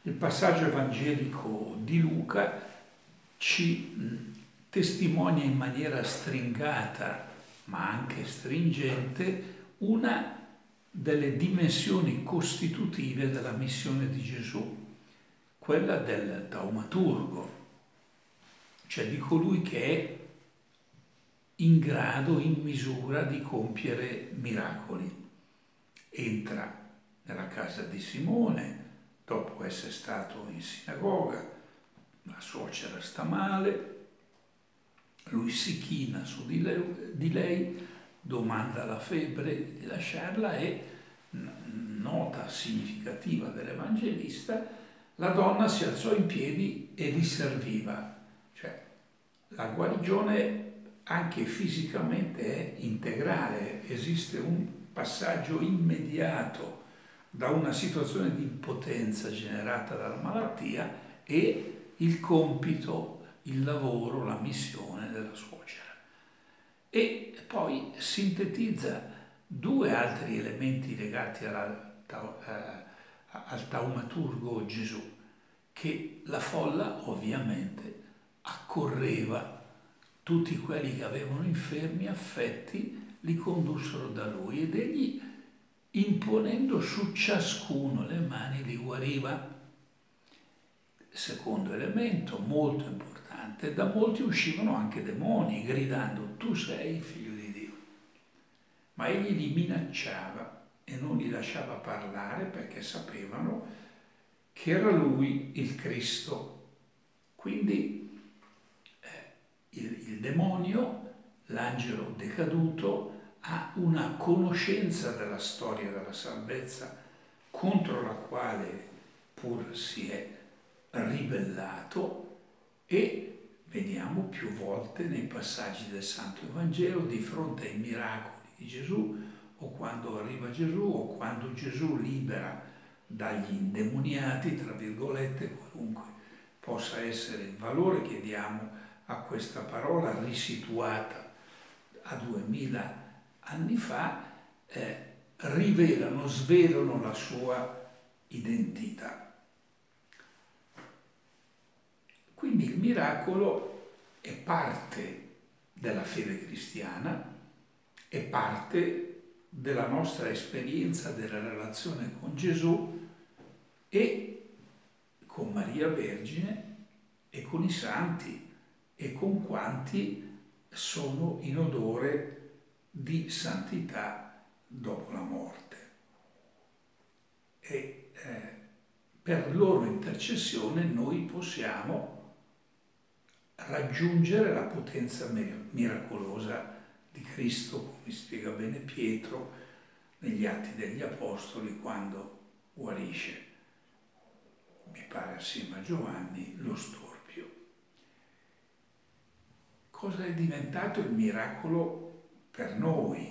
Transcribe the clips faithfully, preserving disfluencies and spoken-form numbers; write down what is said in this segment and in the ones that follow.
Il passaggio evangelico di Luca ci testimonia in maniera stringata, ma anche stringente, una delle dimensioni costitutive della missione di Gesù, quella del taumaturgo, cioè di colui che è in grado, in misura di compiere miracoli. Entra nella casa di Simone, dopo essere stato in sinagoga, la suocera sta male, lui si china su di lei, di lei, domanda la febbre di lasciarla e, nota significativa dell'Evangelista, la donna si alzò in piedi e li serviva. Cioè, la guarigione anche fisicamente è integrale, esiste un passaggio immediato da una situazione di impotenza generata dalla malattia e il compito, il lavoro, la missione della suocera. E poi sintetizza due altri elementi legati alla, eh, al taumaturgo Gesù, che la folla ovviamente accorreva, tutti quelli che avevano infermi, affetti, li condussero da lui ed egli, imponendo su ciascuno le mani, li guariva. Secondo elemento molto importante, da molti uscivano anche demoni, gridando: tu sei il figlio di Dio. Ma egli li minacciava e non li lasciava parlare perché sapevano che era lui il Cristo. Quindi eh, il, il demonio, l'angelo decaduto, ha una conoscenza della storia della salvezza contro la quale pur si è ribellato, e vediamo più volte nei passaggi del Santo Evangelo di fronte ai miracoli di Gesù, o quando arriva Gesù, o quando Gesù libera dagli indemoniati, tra virgolette, qualunque possa essere il valore che diamo a questa parola risituata a duemila anni fa, eh, rivelano, svelano la sua identità. Quindi il miracolo è parte della fede cristiana, è parte della nostra esperienza della relazione con Gesù e con Maria Vergine e con i santi e con quanti sono in odore di santità dopo la morte. E eh, per loro intercessione noi possiamo raggiungere la potenza miracolosa di Cristo, come spiega bene Pietro negli Atti degli Apostoli, quando guarisce, mi pare assieme a Giovanni, lo storpio. Cosa è diventato il miracolo per noi?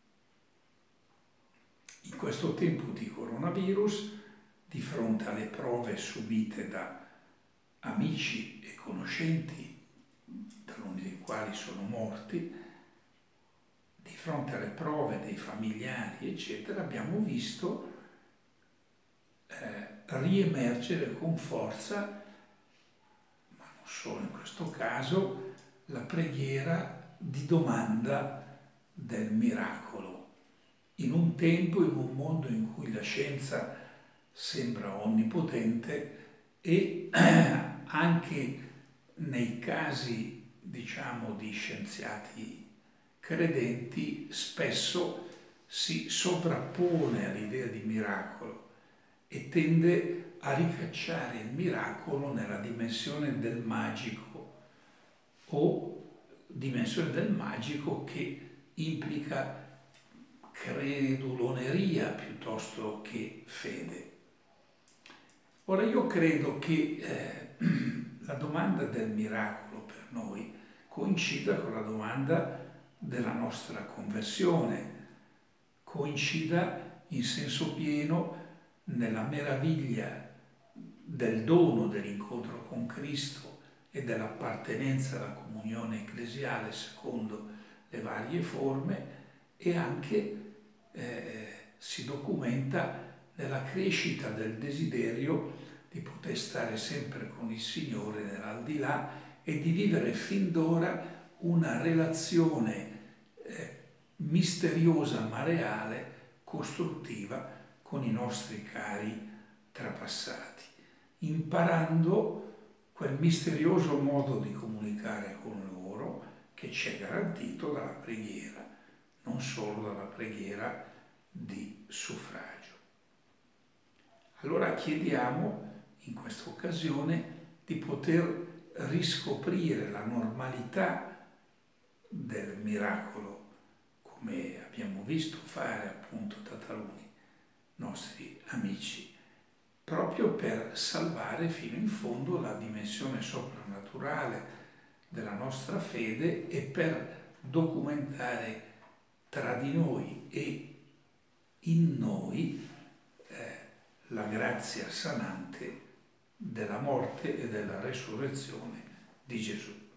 In questo tempo di coronavirus, di fronte alle prove subite da amici e conoscenti, taluni dei quali sono morti, di fronte alle prove dei familiari, eccetera, abbiamo visto eh, riemergere con forza, ma non solo in questo caso, la preghiera di domanda del miracolo. In un tempo, in un mondo in cui la scienza sembra onnipotente e anche nei casi, diciamo, di scienziati credenti, spesso si sovrappone all'idea di miracolo e tende a ricacciare il miracolo nella dimensione del magico, o dimensione del magico che implica creduloneria piuttosto che fede. Ora io credo che eh, la domanda del miracolo per noi coincida con la domanda della nostra conversione, coincida in senso pieno nella meraviglia del dono dell'incontro con Cristo e dell'appartenenza alla comunione ecclesiale secondo le varie forme, e anche eh, si documenta nella crescita del desiderio di poter stare sempre con il Signore nell'aldilà e di vivere fin d'ora una relazione eh, misteriosa ma reale, costruttiva con i nostri cari trapassati, imparando quel misterioso modo di comunicare con loro che ci è garantito dalla preghiera, non solo dalla preghiera di suffragio. Allora chiediamo in questa occasione di poter riscoprire la normalità del miracolo, come abbiamo visto fare appunto da taluni nostri amici, proprio per salvare fino in fondo la dimensione soprannaturale della nostra fede e per documentare tra di noi e in noi eh, la grazia sanante della morte e della resurrezione di Gesù.